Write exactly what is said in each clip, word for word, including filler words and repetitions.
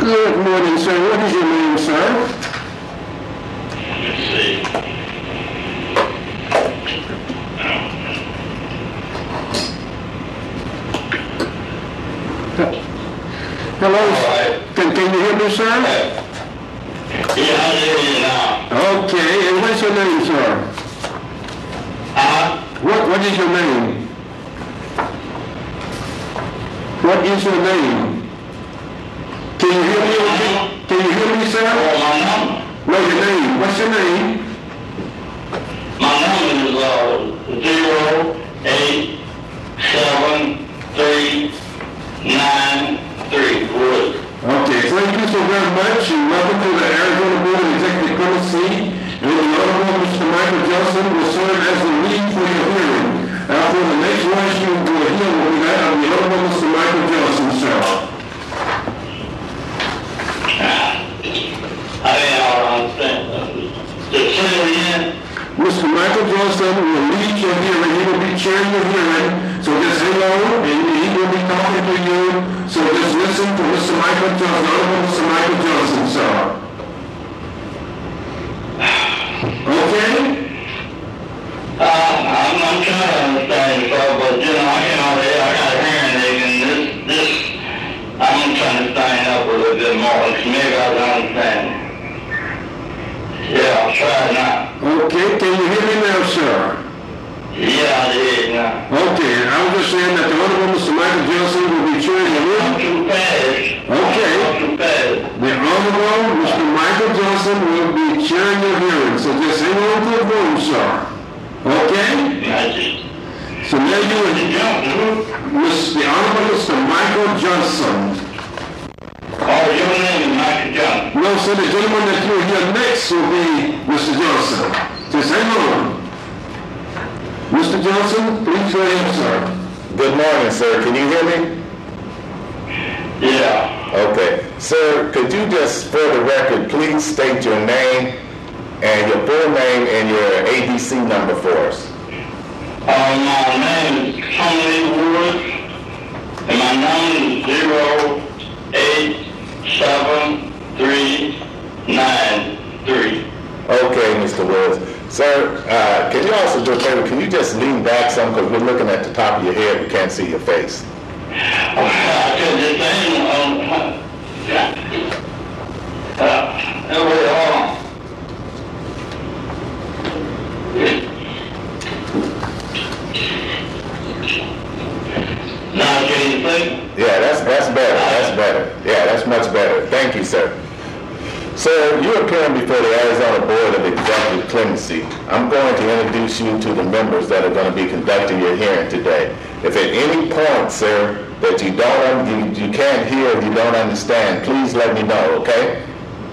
Good morning, sir. What is your name, sir? Let's see. Hello? Right. Can, can you hear me, sir? Yeah, I hear you now. Okay, and what's your name, sir? Uh, What, what is your name? What is your name? Can you hear me? okay? Can you hear me, sir? oh, my number? No, your name. What's your name? My number is uh, zero eight seven three nine three. Wood. Okay, thank you so very much, and welcome to the Arizona Board of Executive Committee. And the Honorable Mister Michael Johnson will serve as the lead for your hearing. After the next voice you will hear will be that of the Honorable Mister Michael Johnson, sir. I didn't understand. Just say it again. Mister Michael Johnson will lead your hearing. He will be chairing your hearing. So just hang on, and he will be talking to you. So just listen to Mister Michael Johnson, Honorable Mister Michael Johnson, sir. Okay? Uh, I'm, I'm trying to understand it, sir, but you know, I can already, I got a hearing aid, and this, this, I'm trying to stand up a little bit more, so maybe I can understand. Yeah, I'll try it now. Okay, can you hear me now, sir? Yeah, I did now. Okay, I was just saying that the Honorable Mister Michael Johnson will be chairing the I'm hearing. too fast. Okay. I'm too fast. The Honorable Mister Michael Johnson will be chairing your hearing. So just hang on to the phone, sir. Okay? I just, So now you the will jump, who? Mister the Honorable Mister Michael Johnson. Oh, your name is Michael Johnson. No, sir, the gentleman that you'll hear next will be Mister Johnson. Just hang on. Mister Johnson, please go ahead, sir. Good morning, sir. Can you hear me? Yeah. Okay. Sir, could you just, for the record, please state your name and your full name and your A D C number for us? Uh, my name is Tony Woods, and my number is zero eight seven three nine three. Okay, Mister Woods. Sir, uh, can you also do a favor? Can you just lean back some because we're looking at the top of your head. We can't see your face. I could just say, um, uh, wait, hold on. Now, can you see? Yeah, that's that's better. That's better. Yeah, that's much better. Thank you, sir. Sir, you're appearing before the Arizona Board of Executive Clemency. I'm going to introduce you to the members that are going to be conducting your hearing today. If at any point, sir, that you don't, you, you can't hear, you don't understand, please let me know, okay?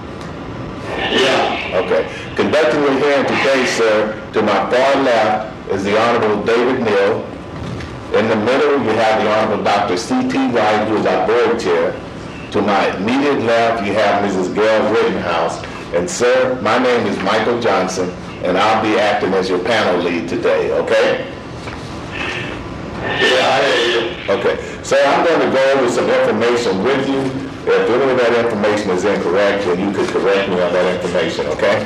Yeah. Okay. Conducting your hearing today, sir, to my far left is the Honorable David Neal. In the middle, you have the Honorable Doctor C T Wright, who is our board chair. To my immediate left, you have Missus Gail Rittenhouse. And sir, my name is Michael Johnson, and I'll be acting as your panel lead today, okay? Yeah, I hear you. Okay. Sir, I'm going to go over some information with you. If any of that information is incorrect, then you could correct me on that information, okay?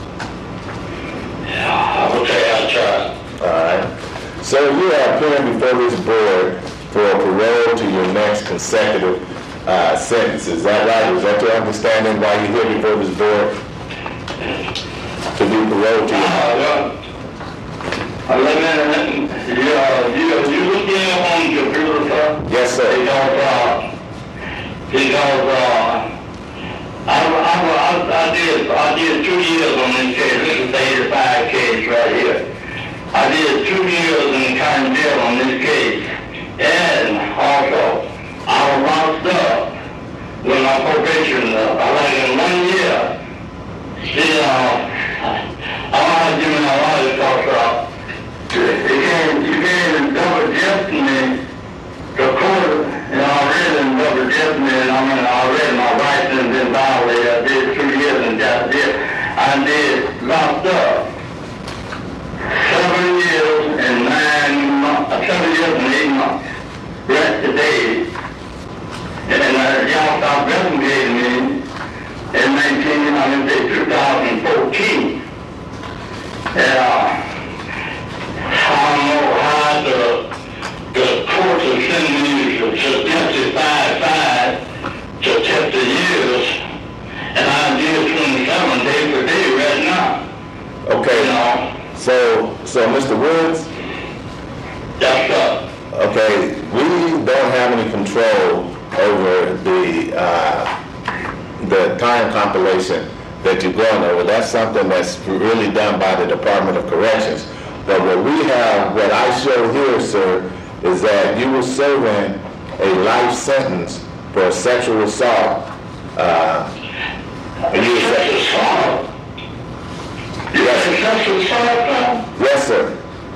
Yeah, okay, I'll try. All right. So you are appearing before this board for a parole to your next consecutive uh, sentence. Is that right? Is that your understanding why you're here before this board? To be paroled to your Uh, well, uh, let me, let me, yeah, you, you look in on the computer, sir? Yes, sir. Because, uh, because, uh, I, I, I, I did, I did two years on this case. This is the eighty-five case right here. I did two years in the county jail on this case. And also, I was locked up when my probation up. I like in one year. See, uh, I want to give me a lot of talk about. You can't, you can't even double jeopardy me. The court, you know, already double jeopardy me, and I mean, already my rights have been violated. I did two years and just did. I did locked up seven years and nine months, seven years and eight months. Rest today. And uh, y'all stop investigated me in nineteen, I mean, two thousand fourteen. And uh, I don't know how the, the courts are sending me to testify five to test the years, and I'm year twenty-seven day for day right now. Okay. You know? So, so Mister Woods. Yes, sir. Okay, we don't have any control over the uh, the time compilation that you're going over. That's something that's really done by the Department of Corrections. But what we have, what I show here, sir, is that you were serving a life sentence for a sexual assault. Uh, and you were Sexual assault? You Yes. said sexual assault, sir? Yes, sir.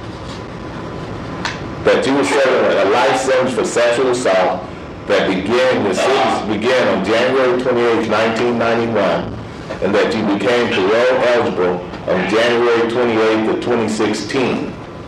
That you were serving a life sentence for sexual assault that began, the sentence began on January twenty-eighth, nineteen ninety-one, and that you became parole eligible on January twenty-eighth of twenty sixteen.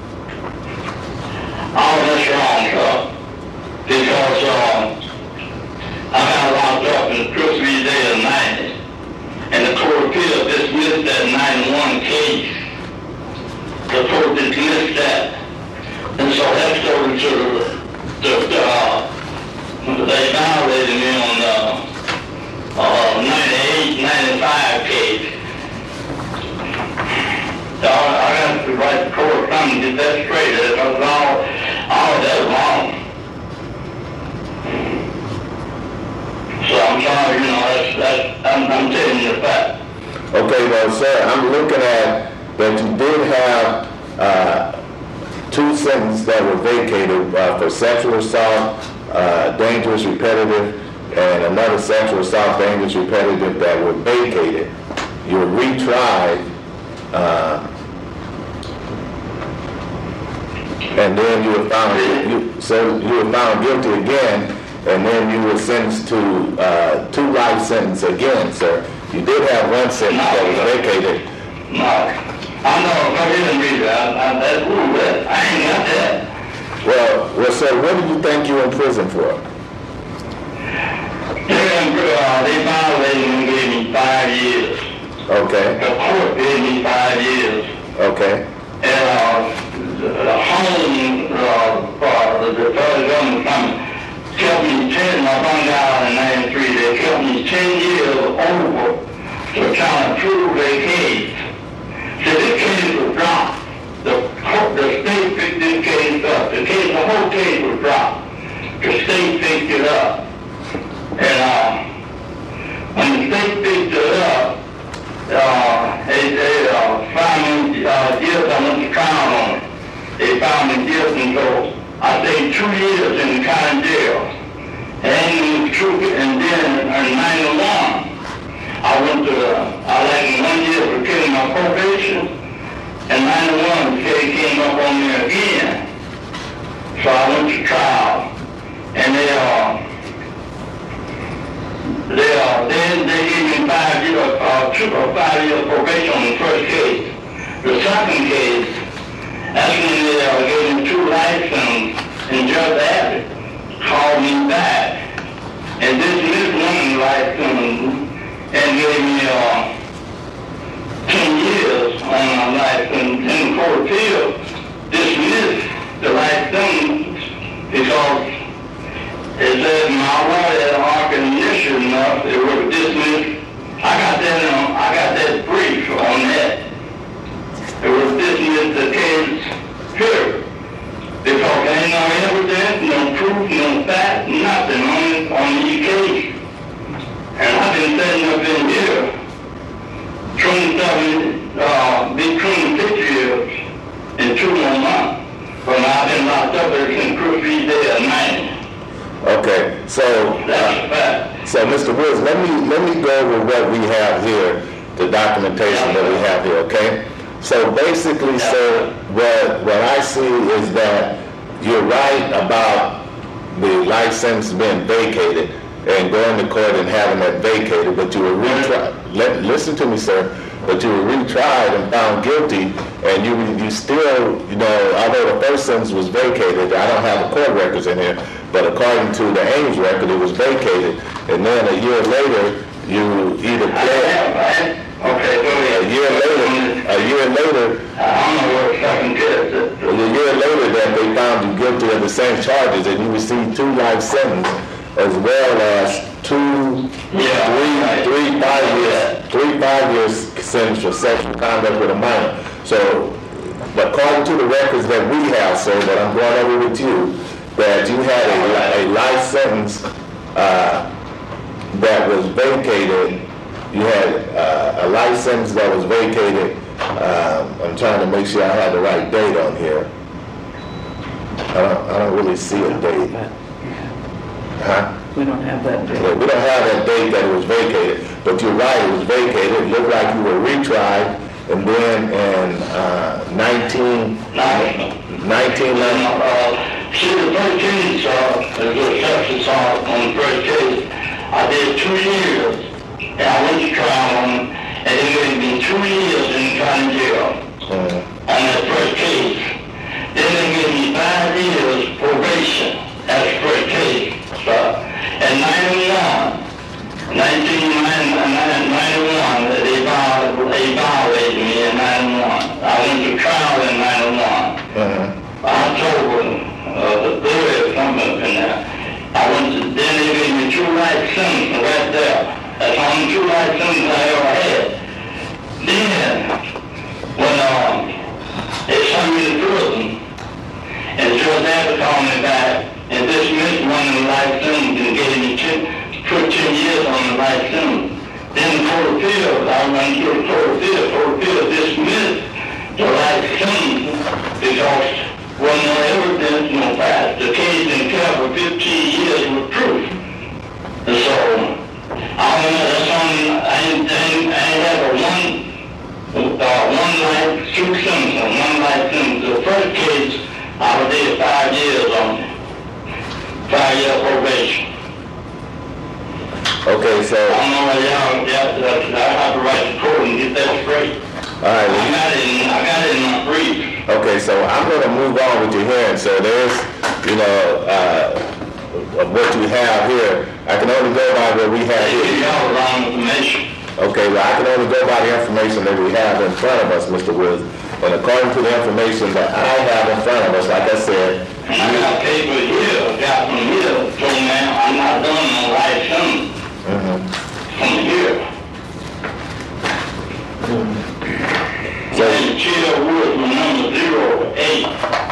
All that's wrong, sir. Because um, I got locked up in the custody day of ninety, and the Court of Appeal dismissed that ninety-one case. The court dismissed that. And so that started to, to uh, they violated me on the uh, ninety-eight, ninety-five case. So I got to write the court come and get that straight. It was all, all of that wrong. So I'm sorry, you know, that's, that's, I'm, I'm telling you the fact. Okay, well, sir, I'm looking at that you did have uh, two sentences that were vacated uh, for sexual assault, uh, dangerous, repetitive, and another sexual assault, dangerous, repetitive that were vacated. You were retried, uh, and then you were found. You, so you were found guilty again, and then you were sentenced to uh, two life sentences again, sir. You did have one sentence that was vacated. No. I know, if I didn't read that, I, that's rule that. I ain't got that. Well, well, sir, what do you think you were in prison for? They, uh, they violated me and gave me five years. Okay. The court gave me five years. Okay. And uh, the, the home, uh, uh, the federal government company kept me ten, I found out in ninety-three, they kept me ten years over to kind of prove their case. So this case was dropped. The, the state picked this case up. The case, the whole case was dropped. The state picked it up. And uh, when the state picked it up, uh, they, they uh, found me uh, guilty. I went to trial on it. They found me guilty, so I stayed two years in the county jail. And, and then in ninety-one, I went to, uh, I like one year for killing my probation, and ninety-one, the case came up on me again. So I went to trial, and they, uh, they, uh, then they gave me five years, uh, two or five years probation on the first case. The second case, that's when they uh, gave me two life sentences, and Judge Abbott called me back, and dismissed one life sentence, and gave me uh, ten years on my life, and, and the Court of Appeal dismissed the life sentence because it said my lawyer had argued initial enough, it was dismissed. I got that on, I got that brief on that. It was dismissed the case here because there ain't no evidence, no proof, no fact, nothing on, on each case. And I've been setting up in here twenty-seven, uh, been twenty-six years in two more months. But I've been locked up ever since Christmas Day of ninety. Okay, so That's a fact. so Mister Woods, let me let me go over what we have here, the documentation that we have here. Okay, so basically, sir, what what I see is that you're right about the life sentence being vacated and going to court and having that vacated, but you were retried. Let, listen to me, sir. But you were retried and found guilty, and you you still, you know, although the first sentence was vacated, I don't have the court records in here, but according to the Ames record, it was vacated, and then a year later, you either pled. Okay, go ahead. A year later, a year later, I don't know what second is. a year later that they found you guilty of the same charges, and you received two life sentences, as well as two, Yeah, three, right. three, five years, three, five years sentence for sexual conduct with a minor. So, but according to the records that we have, sir, that I'm going over with you, that you had a, a life sentence uh, that was vacated. You had uh, a life sentence that was vacated. Um, I'm trying to make sure I have the right date on here. I don't, I don't really see a date. Huh? We don't have that date. Yeah, we don't have that date that it was vacated, but you're right, it was vacated. It looked like you were retried, and then in uh, nineteen, nineteen ninety. Uh, see, the first case, uh, there's a section on the first case. I did two years, and I went to trial on it, and it made me two years in county jail Mm. on that first case. Then they gave me five years probation. That's the first case. So, in ninety-one, nineteen ninety-one, they violated, they violated me in ninety-one. I went to trial in ninety-one. Mm-hmm. October, uh, the third or something in there. I went to, then they gave me two life sentences right there. That's the only two life sentences I ever had. Then, when um, they sent me to prison, and Judge Abbott called me back and dismissed one of the life sentences and gave me ten, put ten years on the life sentence. Then the Court of Appeals, I went to the Court of Appeals, Court of Appeals dismissed the life sentence because wasn't no evidence, no fact. The case been kept for fifteen years with proof. And so, I don't know, that's only, I ain't, I ain't, I ain't have a one, uh, one life, two sentences, one life sentence. The first case, I did five years on it. Five year probation. Okay, so, I don't know why y'all, y'all, I have to write the court and get that straight. all right. I well, got it in, I got it in my brief. Okay, so I'm going to move on with your hearing. So there's, you know, uh, of what you have here. I can only go by what we have They give here. y'all the wrong information. Okay, well, I can only go by the information that we have in front of us, Mister Woods. And according to the information that I have in front of us, like I said, And I got paper here, got from here, so now I'm not done no life sentence mhm. from here. So- And Chair Woods, my number zero eight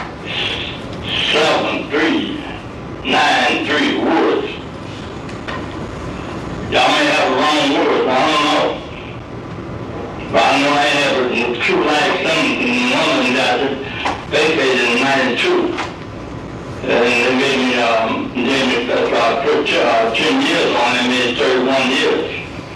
seven three nine three Woods. Y'all may have the wrong Woods, I don't know. But I know I have a true life sentence, and one of them got it vacated in ninety-two. And they gave me, um, gave me, uh, put, uh, ten years on it, made thirty-one years.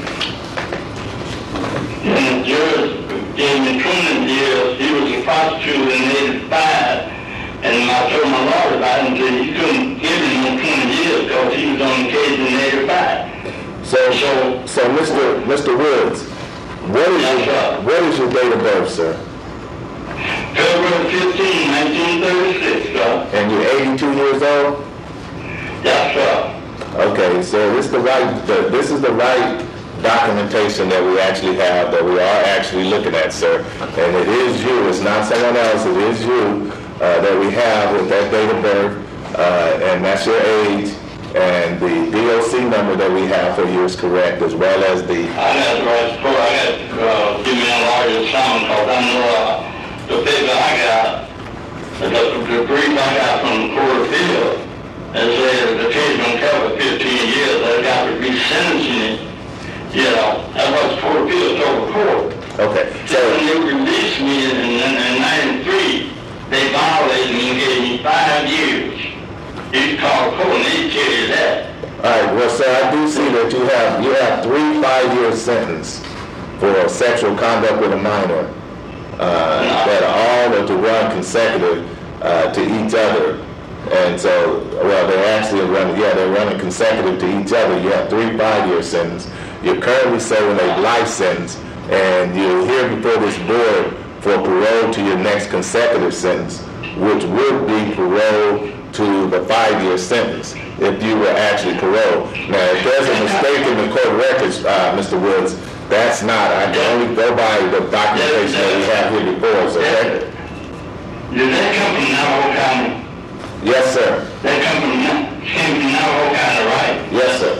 And the judge gave me twenty years, he was a prosecutor in eighty-five, and I told my lawyer about it, and said he couldn't give me no twenty years, because he was on the case in eighty-five. so, so, so, Mister Mister Woods, what is Yes, your, sir. what is your date of birth, sir? February fifteenth, nineteen thirty-six, sir. And you're eighty-two years old? Yes, sir. Okay, so this the right, the, this is the right documentation that we actually have, that we are actually looking at, sir. And it is you, it's not someone else, it is you, uh, that we have with that date of birth, uh, and that's your age, and the D O C number that we have for you is correct, as well as the, I got the right support. I got to uh, give me a larger sound, because I know uh, the paper I got, the, the brief I got from the Court of Appeal, and said the case been covered fifteen years, I got to be sentencing it. You know, that's what the Court of Appeal told the court. okay, So when so, they released me in, in, in ninety-three, they violated me and gave me five years. You call the court and they tell you that. all right, well, sir, I do see that you have, you have three five-year sentence for sexual conduct with a minor, uh, that are all are to run consecutive, uh, to each other. And so, well, they're actually running, yeah, they're running consecutive to each other. You have three five-year sentences. You're currently serving a life sentence, and you're here before this board for parole to your next consecutive sentence, which would be parole to the five-year sentence if you were actually paroled. Now, if there's a mistake in the court records, uh, Mister Woods, that's not. I can only go by the documentation that we have here before us, okay? Did that come from Navajo County? Yes, sir. That come from, came from Navajo County, right? Yes, sir.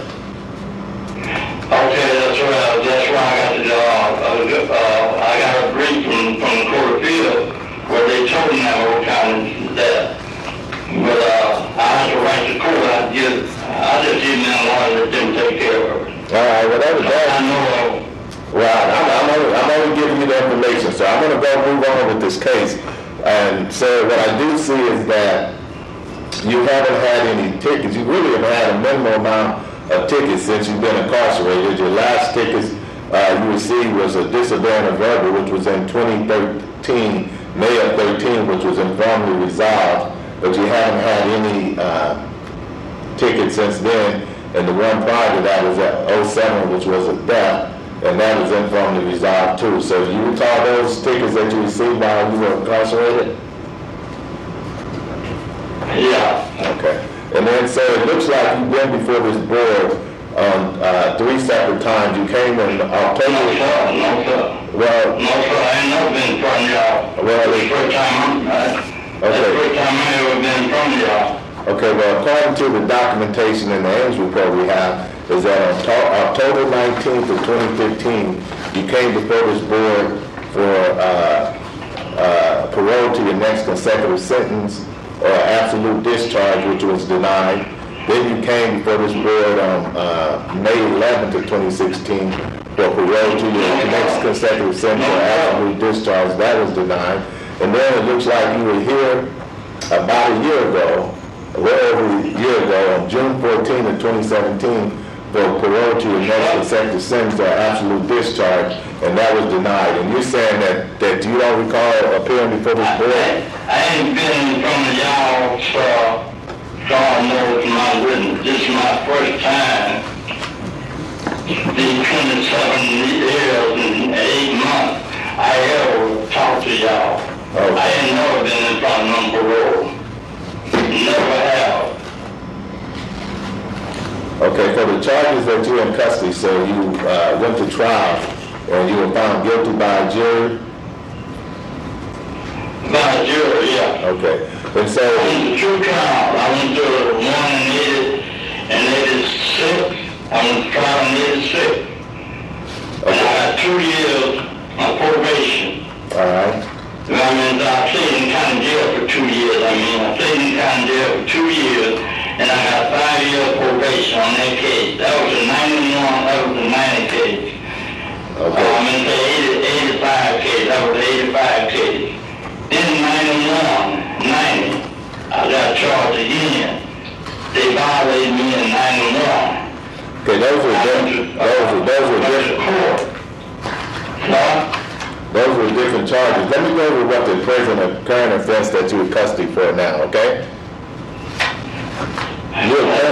Okay, that's right. That's why I got the job. Uh, uh, I got a brief from, from the Court of Appeal where they told me Navajo County that. But uh, I have to write the court. I just, I just email a lawyer that didn't take care of it. All right, well, that was that. I know. Well, I'm, I'm, only, I'm only giving you the information, so I'm going to go move on with this case. And so what I do see is that you haven't had any tickets. You really have had a minimum amount of tickets since you've been incarcerated. Your last tickets uh, you received was a disciplinary verbal, which was in twenty thirteen, May of thirteen, which was informally resolved. But you haven't had any uh, tickets since then. And the one prior to that was at oh seven, which was a theft. And that was informally resolved too. So do you recall those tickets that you received while you were incarcerated? Yeah. Okay. And then so it looks like you've been before this board on uh, three separate times. You came in October. No, sir. No, sir. Well, no, sir. I ain't never been in front of y'all. Well, it's the first time. Uh, okay. That's the first time I ever been in front of y'all. Okay. Well, according to the documentation in the Ames report we have, is that on to- October nineteenth of twenty fifteen, you came before this board for uh, uh, parole to your next consecutive sentence or absolute discharge, which was denied. Then you came before this board on uh, May eleventh of twenty sixteen for parole to your next consecutive sentence or absolute discharge. That was denied. And then it looks like you were here about a year ago, a little over a year ago, on June fourteenth of twenty seventeen, for parole to your next consecutive sentence or absolute discharge, and that was denied. And you're saying that, that you don't recall appearing before this board? I, I ain't been in front of y'all, so God knows my witness. This is my first time. These twenty-seven years and eight months I ever talked to y'all. Okay. I ain't never been in front of no parole. Never have. Okay, for the charges that you're in custody, so you uh, went to trial and you were found guilty by a jury? By a jury, yeah. Okay, and so... I went to two trials. I went to one in eighty and eighty-six. I went to trial in eighty-six. Okay. And I got two years on probation. All right. I mean, I stayed in county jail for two years. I mean, I stayed in county jail for two years. And I got five years probation on that case. That was a ninety-one, that was a ninety case. Okay. Um, and the eighty, eighty-five case, that was the eighty-five case. Then ninety-one, ninety, I got charged again. They violated me in ninety-one. Okay, those were different, those were, those were different. Huh? Those were different charges. Let me go over what the present or current offense that you're in custody for now, okay? You're I'm sure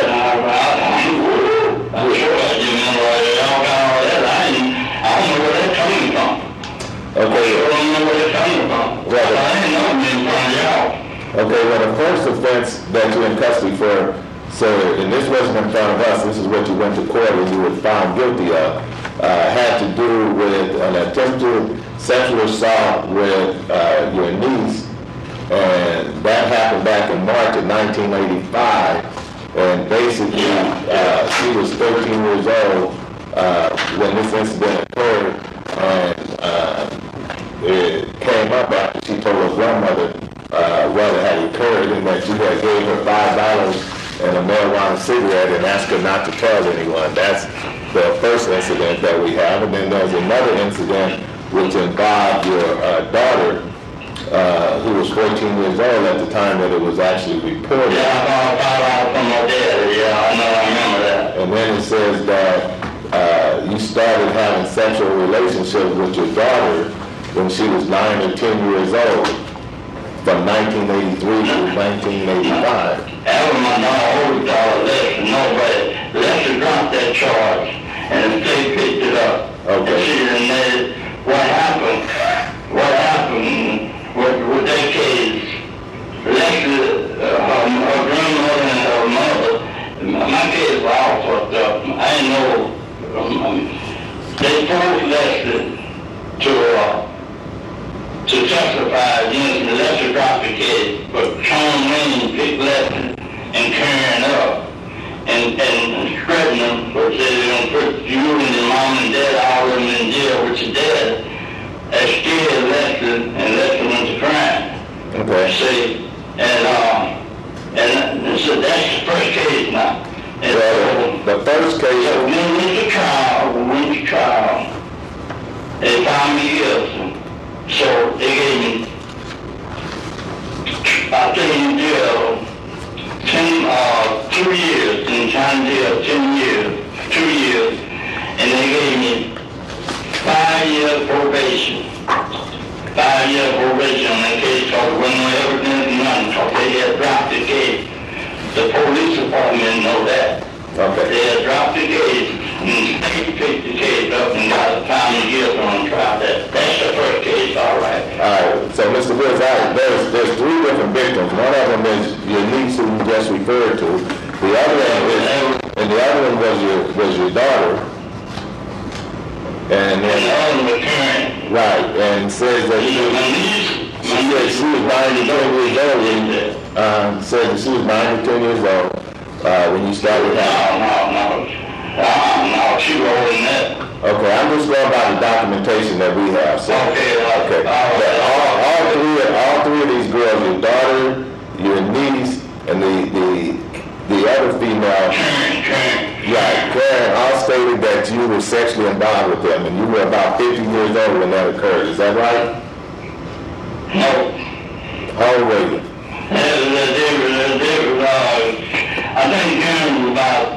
I didn't know y'all got all that. I didn't, I don't know where that's coming from. Okay. I don't know where that's coming from. Well, I didn't know it in front of y'all. Okay, well, the first offense that you're in custody for, so, and this wasn't in front of us, this is what you went to court and you were found guilty of, uh, had to do with an attempted sexual assault with uh, your niece, and that happened back in March of nineteen eighty-five. And basically, uh, she was thirteen years old uh, when this incident occurred, and uh, it came up after she told her grandmother uh, what had occurred, and that you had gave her five dollars and a marijuana cigarette and asked her not to tell anyone. That's the first incident that we have. And then there's another incident which involved your uh, daughter, Uh, who was fourteen years old at the time that it was actually reported. Yeah, I found out from my dad. Yeah, I know, I remember that. And then it says that uh, you started having sexual relationships with your daughter when she was nine or ten years old, from nineteen eighty-three to nineteen eighty-five. That was my oldest daughter, Lester. Nobody, Lester dropped that charge, and the state picked it up. Okay. And she didn't know what happened. What happened? With, with that case, Lester, uh, her, her So, um, um, they forced Lester to, uh, to testify against me. Lester dropped the case, but Tom Lane picked Lester and Karen up and, and threatened them, but said they're going to put you and your mom and dad, all of them in jail with your dad. That scared Lester, and Lester went to crime. Okay. See, and, um, and so that's the first case now. And Well, so, the first so case, when we went to trial, we went to trial, they found me guilty. So they gave me, I think in jail, ten, uh, two years, in county jail, ten years, two years, and they gave me five years probation. Five years probation on that case, because there wasn't no evidence, none, because they had dropped the case. The police department didn't know that. okay. They had dropped the case, and the state picked the case up and got a time guilty on trial. That, that's the first case, all right. All right, so Mister Woods, I, there's, there's three different victims. One of them is your niece who you just referred to. The other one is, and the other one was your, was your daughter. And And the then, other was Karen. right, and says that He she, was my niece. she said she was nine to ten years old when, um, said that she was nine to ten years old, uh, when you started No, out. no, no. Uh, no, she was older than that. Okay, I'm just going by the documentation that we have, so. Okay, uh, Okay, all but right. all, all three, all three of these girls, your daughter, your niece, and the, the, the other female, Karen, Karen. right, Karen, all stated that you were sexually involved with them, and you were about fifty years old when that occurred, is that right? No. How old were you? They were, they were, they were, uh, I think Karen was about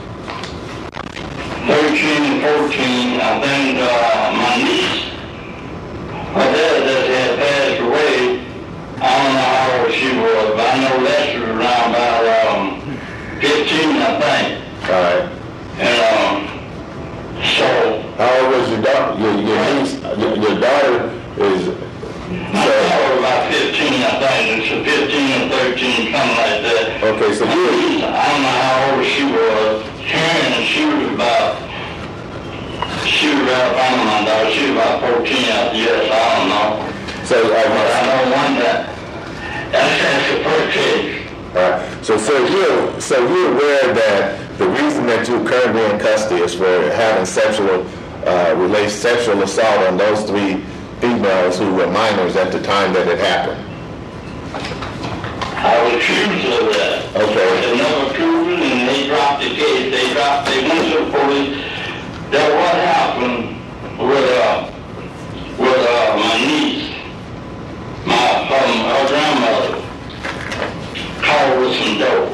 thirteen, fourteen. I think, uh, my niece, her dad just had passed away. I don't know how old she was, but I know Lester was around about, um, fifteen, I think. All right. And, um, so, How old was your daughter? Your, your niece, your, your daughter is, I thought her about fifteen, I think. It's a fifteen or thirteen, something like that. okay, so My you, niece, I don't know how old she was. Karen, she was about, she was about, I don't know, daughter, she was about fourteen, I guess, I don't know. so, But I uh, know one that, that's, that's the first case. all right, so, so you, so you're aware that the reason that you're currently in custody is for having sexual, uh, relate sexual assault on those three females who were minors at the time that it happened? I was accused of that. Okay. They never proved it, and they dropped the case. They dropped, they went to the police. That what happened with, uh, with, uh, my niece, my, um, her grandmother, called with some dope.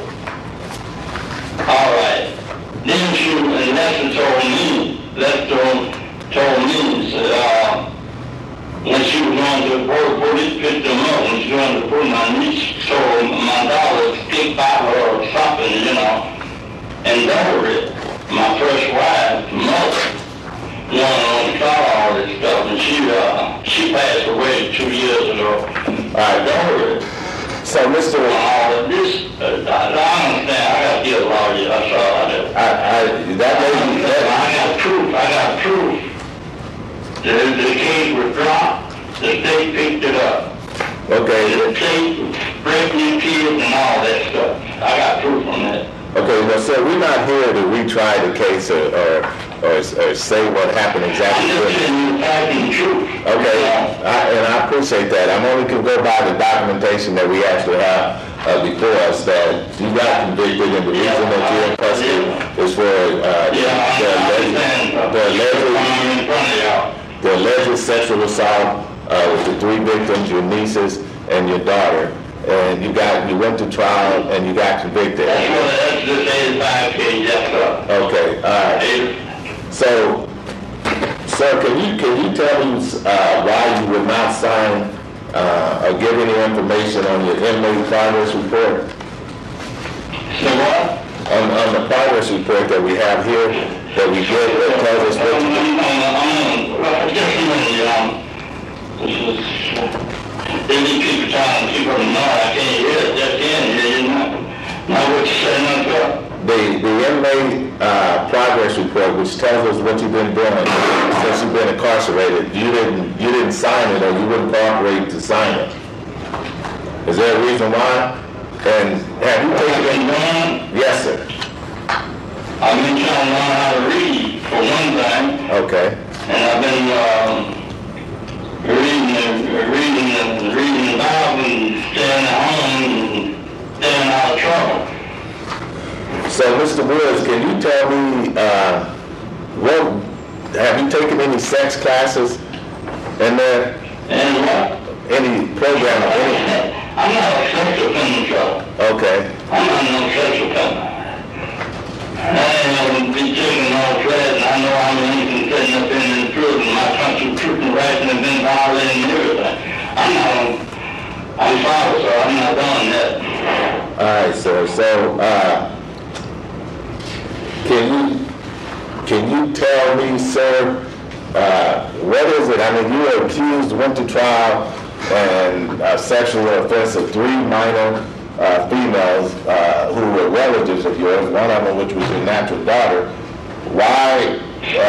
All right. Then she, and Lester told me, Lester told me, said, uh, when she was going to the police, police picked them up. When she was going to the police, my niece told my daughter to stick by her or something, you know, and double it. My first wife, mother, wanted on start all this stuff, and she, uh, she passed away two years ago. I double it. So, Mister All of this, uh, I, I understand, I got to get a lawyer, that's all I do. I, I, that lady, I that, got proof, I got proof. The, the case was dropped, the state picked it up. okay, The state breaking kids and all that stuff. I got proof on that. okay, well, sir, we're not here to retry the case or, or, or, or say what happened I'm exactly. just telling you the fact and truth. Okay, I, and I appreciate that. I'm only can go by the documentation that we actually have uh, before us, that you got convicted, and the reason that you're in custody is for uh, Yeah, I the alleged, understand. the alleged, I'm in front of y'all. the alleged sexual assault uh, with the three victims, your nieces and your daughter, and you got, you went to trial and you got convicted. That's what, that's the eighty-five case, that's up. Okay, all right. So, sir, can you, can you tell me uh, why you would not sign uh, or give any information on your inmate progress report? So what? On, on the progress report that we have here, that we get, that tells us what I'm, you I'm, I'm, well, just a minute, um, this is, they need people trying to keep them, no, I can't hear it, just in, you know, know what you're saying, up there. the, the inmate uh, progress report, which tells us what you've been doing since you've been incarcerated, you didn't you didn't sign it, or you wouldn't cooperate to sign it. Is there a reason why? And have you taken it? Yes, sir. I've been trying to learn how to read, for one thing. Okay. And I've been um, reading, the, reading, the, reading the Bible and staying at home and staying out of trouble. So, Mister Woods, can you tell me, uh, what, have you taken any sex classes in there? And what? Any program or any? I'm not a sex offender, Joe. Okay. I'm not no sex offender. I ain't been taking no class, and I know I'm innocent sitting up in the prison. My constitutional rights have been violated and everything. I'm not, I'm sorry, sir. I'm not doing that. All right, sir. So, uh, can you can you tell me, sir, uh, what is it? I mean, you were accused, went to trial, and a sexual offense of three minor uh, females uh, who were relatives of yours, one of them which was your natural daughter. Why?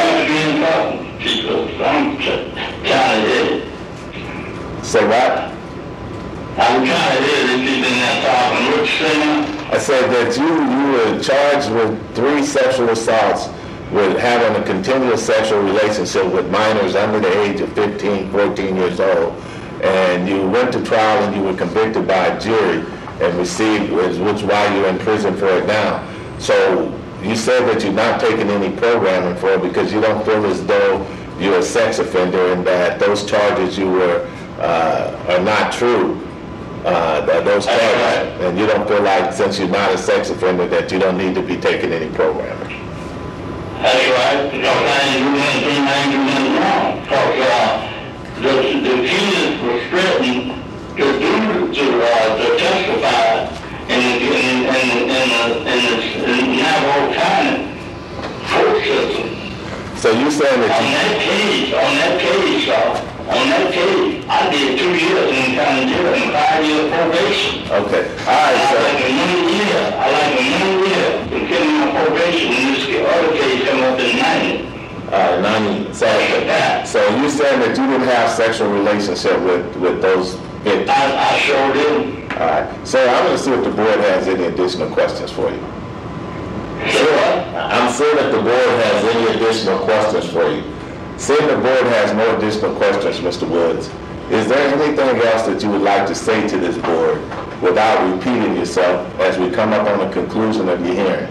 Uh, because I'm trying to hit it. Say what? I'm trying to hit it if you've been that talking. What you saying? I said that you, you were charged with three sexual assaults with having a continuous sexual relationship with minors under the age of fifteen, fourteen years old. And you went to trial and you were convicted by a jury and received, which is why you're in prison for it now. So you said that you're not taking any programming for it because you don't feel as though you're a sex offender and that those charges you were uh, are not true. Uh, those charges, and you don't feel like since you're not a sex offender that you don't need to be taking any programming. That's right, because I ain't doing anything, I ain't doing nothing wrong. Because uh, the, the kids were threatened to do, to, uh, to testify in the, in, in, in, in the, in the, in the Navajo County court system. So you saying that on you... that case, on that case, uh, on that case, I did two years in county jail and five years probation. Okay, all right, I so... like another year, I like another year to give me my probation and this other case come up in ninety. Uh, ninety, so, so you saying that you didn't have sexual relationship with, with those victims? I, I sure did. All right, so I'm going to see if the board has any additional questions for you. Sure. I'm sure that the board has any additional questions for you. Seeing the board has no additional questions, Mister Woods, is there anything else that you would like to say to this board without repeating yourself as we come up on the conclusion of your hearing?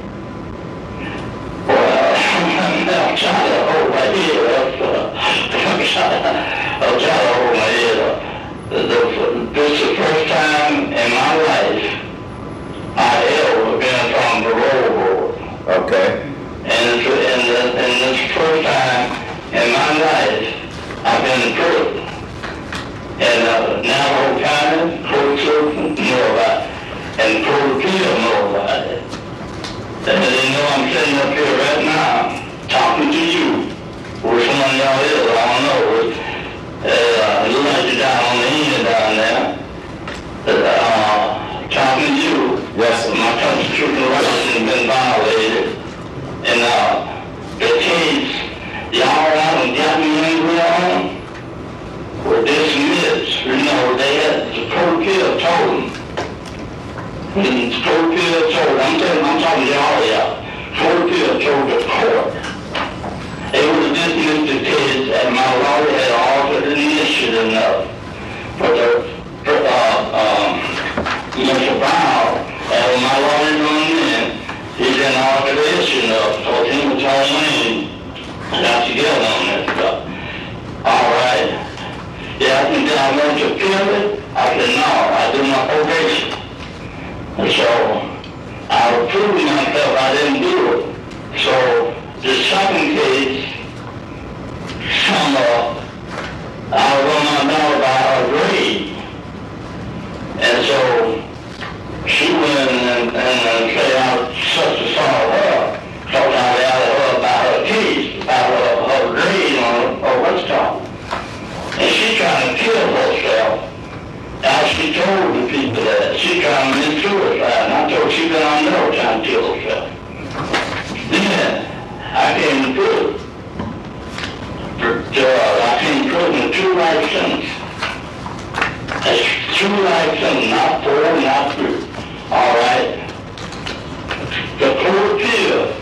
Well, I'm trying to hold my head up. Uh, I'm trying to hold my head up. This is the first time in my life I ever been from parole board. Okay. And it's, and, the, and this first time in my life I've been in prison. And uh, Navajo County, court system, know about it. And court appeal know about it. And they know I'm sitting up here right now talking to you. Which one of y'all is, I don't know. Uh, it looks like you're down on the end down there. Uh, talking to you. Yes, sir. My constitutional rights have been violated. And uh, the case y'all haven't got me angry on were dismissed. You know, they had the court appeal told them. And the court appeal told them, I'm telling I'm talking to all of y'all. Court appeal told the court they would have dismissed the case and my lawyer had altered the initiative enough. But the, for, uh, um, Mister Brown, and when my lawyer going in, he didn't alter the issue enough, so he was all in. Got together on that stuff. All right. Yeah, I think I want to appeal it. I said, no, I do my probation. And so I was proving myself I didn't do it. So the second case, some uh, I was on my daughter by her grade. And so she went and, and, and said I was such a son of her. Thought I had her about her case, about her, her grade on or what's called. And she trying to kill herself. Now she told the people that she trying to commit suicide. And I told her she been on there trying to kill herself. came to prison. For, uh, I came to prison two life sentences. That's two life sentences, not four, not three. All right. The court of appeal,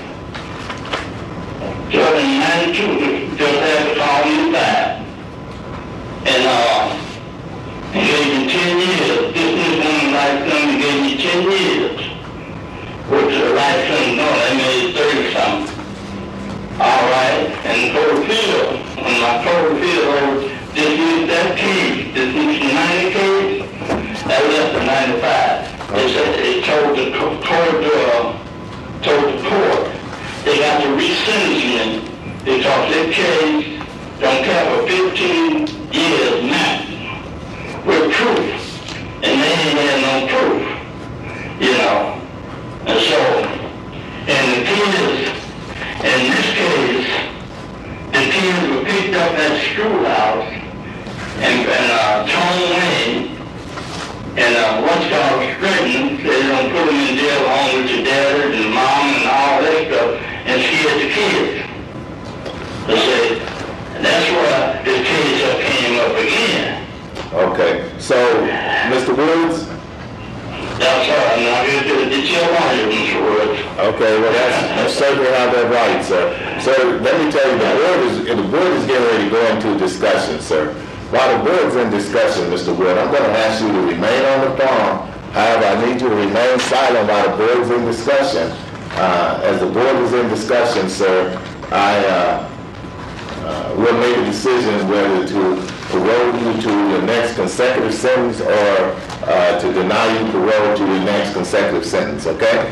just in ninety-two, just had to call me back. And uh, he gave me ten years. This is one life sentence, he gave me ten years. Which is a life sentence, no, they made thirty something. All right. And the court of appeal, when my court of appeal dismissed that case, dismissed the ninety case, that left to ninety-five. They said, they told the co- court, uh, told the court, they got to re-sentence me because their case don't care for fifteen years max with proof. And they ain't had no proof, you know. And so, and the kids, in this case, the kids were picked up at the schoolhouse and, and uh, Tony Wayne and uh, what's called Stratton, they don't put them in jail along with your dad and mom and all that stuff and scared the kids. They say, that's why this case up came up again. Okay, so, Mister Woods? That's all. Now, it's your lawyer, Mister Woods. Okay, well, that's, you certainly have that right, sir. So, let me tell you, the board is, the board is getting ready to go into discussion, sir. While the board's in discussion, Mister Wood, I'm going to ask you to remain on the phone. However, I need you to remain silent while the board's in discussion. Uh, as the board is in discussion, sir, I uh, uh, will make a decision whether to parole you to your next consecutive sentence or uh, to deny you parole to your next consecutive sentence, okay?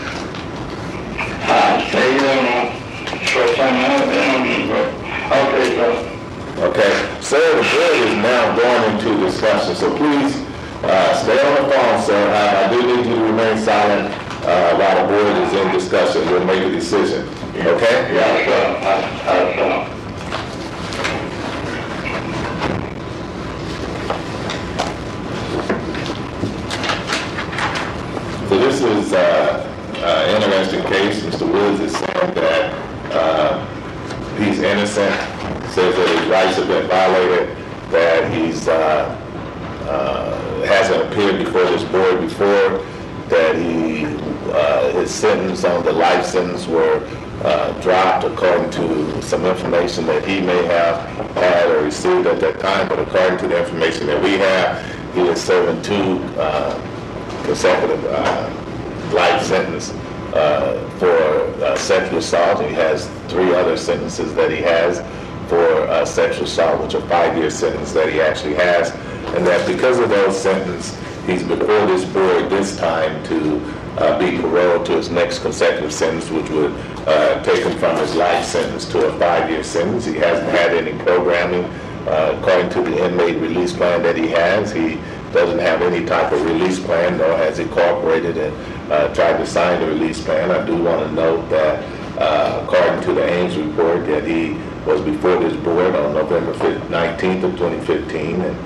I say, you know, first time I've been on this, but okay, so. Okay, sir, the board is now going into discussion, so please uh, stay on the phone, sir. I, I do need you to remain silent uh, while the board is in discussion. We'll make a decision, okay? Yeah, sure. I, I, sure. So this is uh, an interesting case. Mister Woods is saying that uh, he's innocent, says that his rights have been violated, that he's uh, uh, hasn't appeared before this board before, that he uh, his sentence on the life sentence were uh, dropped according to some information that he may have had or received at that time, but according to the information that we have, he is serving two uh, consecutive uh, life sentence uh, for uh, sexual assault. He has three other sentences that he has for uh, sexual assault, which are five-year sentence that he actually has, and that because of those sentences, he's before this board this time to uh, be paroled to his next consecutive sentence, which would uh, take him from his life sentence to a five-year sentence. He hasn't had any programming uh, according to the inmate release plan that he has. He doesn't have any type of release plan, nor has he cooperated and uh, tried to sign the release plan. I do want to note that uh, according to the Ames report, that he was before this board on November nineteenth of twenty fifteen and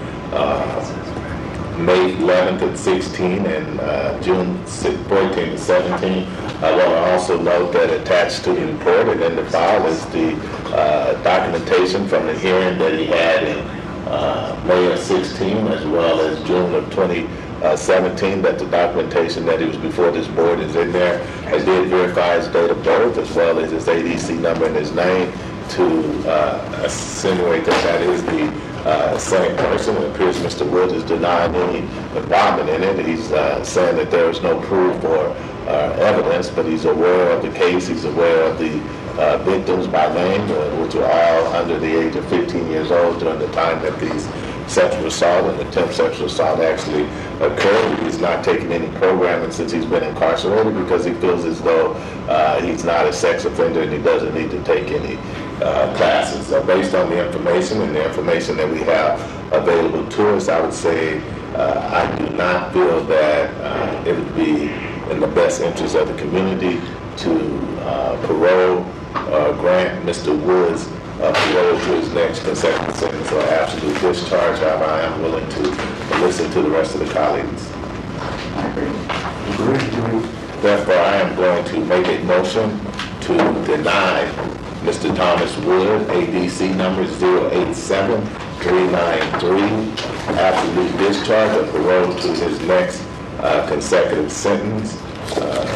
uh, May eleventh and sixteenth and uh, June fourteenth and seventeenth. I want to also note that attached to the report and in the file is the uh, documentation from the hearing that he had in uh, May of sixteen as well as June of twenty seventeen, that the documentation that he was before this board is in there. I did verify his date of birth as well as his A D C number and his name to uh, insinuate that that is the uh, same person. It appears Mister Woods is denying any involvement in it. He's uh, saying that there is no proof or uh, evidence, but he's aware of the case. He's aware of the uh, victims by name, uh, which are all under the age of fifteen years old during the time that these sexual assault and attempt sexual assault actually occurred. He's not taking any programming since he's been incarcerated because he feels as though uh, he's not a sex offender and he doesn't need to take any uh, classes. So based on the information and the information that we have available to us, I would say uh, I do not feel that uh, it would be in the best interest of the community to uh, parole or grant Mister Woods Uh, parole to his next consecutive sentence or absolute discharge. However, I am willing to listen to the rest of the colleagues. I agree. Therefore, I am going to make a motion to deny Mister Thomas Wood, A D C number zero eight seven three nine three, absolute discharge or parole to his next uh, consecutive sentence. Uh,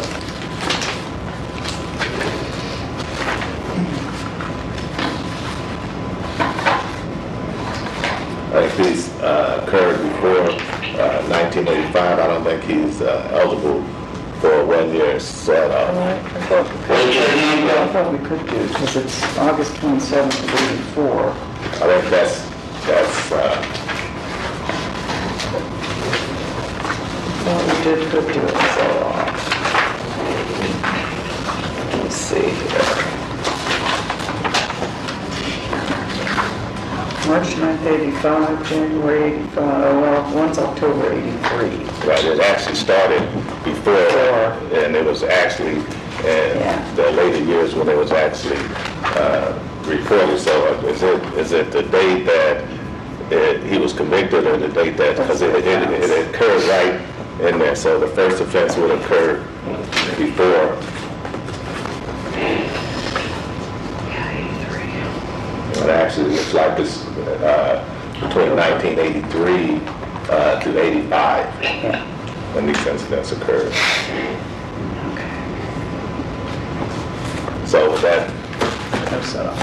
I think he's uh, occurred before uh, nineteen eighty-five. I don't think he's uh, eligible for a one-year set-off. I thought we could- I thought we could do, because it's August twenty-seventh of eighty-four. I think that's, that's, uh, Well, we did could do it, so, uh, let's see here. March ninth, eighty-five, January eighty-five, oh, well, one's October eighty-three. right, it actually started before, Before. and it was actually in Yeah. the later years when it was actually uh, reported. So uh, is it, is it the date that it, he was convicted or the date that, because it, it, it occurred right in there, so the first offense would occur before. It actually looks like it's uh, between nineteen eighty-three uh, to eighty-five Yeah. when these incidents occurred. So with that, No set-off.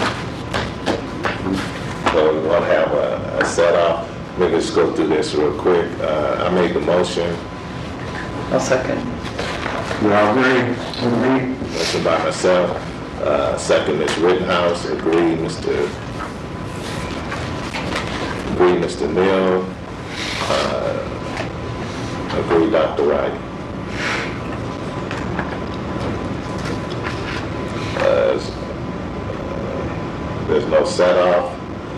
so we want to have a, a set-off. Let me just go through this real quick. Uh, I made the motion. I'll second. Yeah, agree. Agree. Motion by myself. Uh, second, Miz Rittenhouse. Agree, Mister Agree, Mister Neal. Uh, agree, Doctor Wright. Uh, there's no set-off.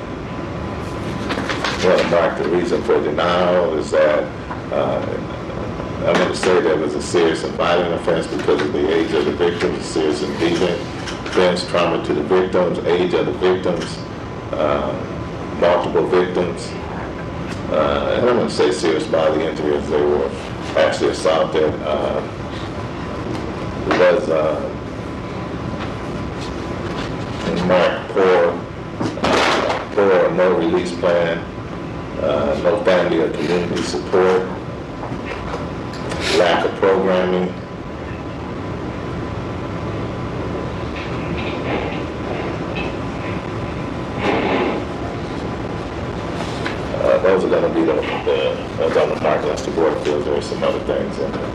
I want to mark the reason for denial is that uh, I'm going to say that it was a serious and violent offense because of the age of the victims, a serious and deviant offense, trauma to the victims, age of the victims, uh, multiple victims, uh, and I'm going to say serious bodily injury as they were actually assaulted. Uh, it was uh, marked poor, uh, poor or no release plan, uh, no family or community support, lack of programming, uh, those are going to be the, the those on the mark list. The board feels there are some other things in there.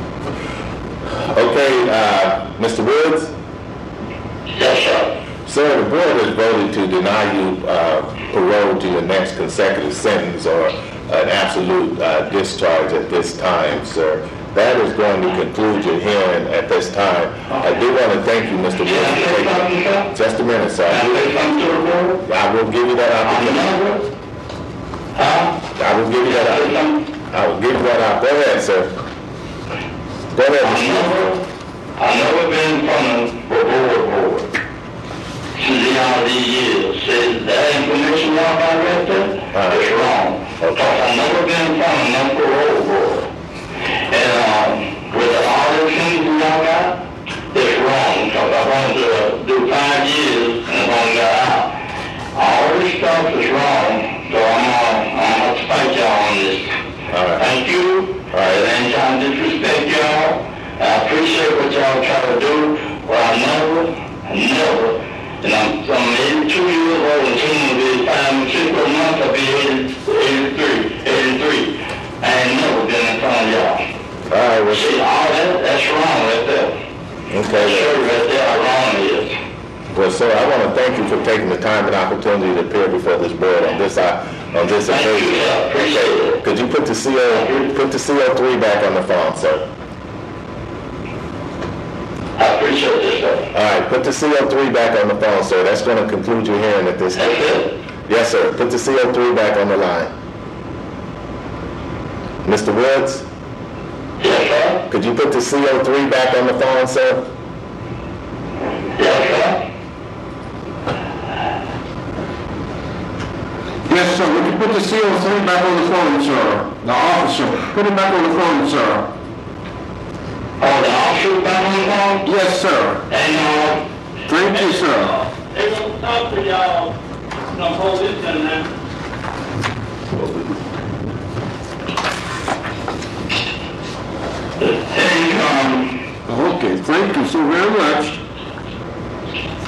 Okay, uh, Mister Woods? Yes, sir. Sir, the board has voted to deny you uh, parole to your next consecutive sentence or an absolute uh, discharge at this time, sir. That is going to conclude your hearing at this time. I do want to thank you, Mister Woods, for taking... Just a minute, sir. Can I say something to the board? I will give you that opportunity. Huh? I will give you that opportunity. I will give you that opportunity. Go ahead, sir. Go ahead, I Mister never, I never been from the board board since all these years. Says that information y'all got right there, Uh, it's wrong. okay. Because I never been from no parole board. And um, with all the things y'all got, it's wrong. Because I wanted to do five years and I only got out. All this stuff is wrong. So I'm gonna, I'm gonna fight y'all on this. All right. Thank you. All right. I ain't trying to disrespect y'all. I appreciate what y'all try to do. Well, I never, never, and I'm, I'm eighty-two years old and soon to be five and six more months, I'll be eighty, eighty-three, eighty-three. I ain't never been in front of y'all. All right, well, See, all that, that's wrong right there. okay. That's sure right there how wrong it is. Well, sir, I want to thank you for taking the time and opportunity to appear before this board on this uh, on this Thank occasion. you, sir. Appreciate it. Could you put the C O put the C O three back on the phone, sir? I appreciate this, sir. All right, put the C O three back on the phone, sir. That's going to conclude your hearing at this time. That's it. Yes, sir. Put the C O three back on the line. Mister Woods, Yes, sir. could you put the C O three back on the phone, sir? Yes, sir. Yes, sir. Would you put the C O three back on the phone, sir? The officer, put it back on the phone, sir. Oh, the officer back on the phone? Yes, sir. And, uh, Thank you, sir. They gonna talk to y'all, gonna hold this in there. There you go. Okay, thank you so very much.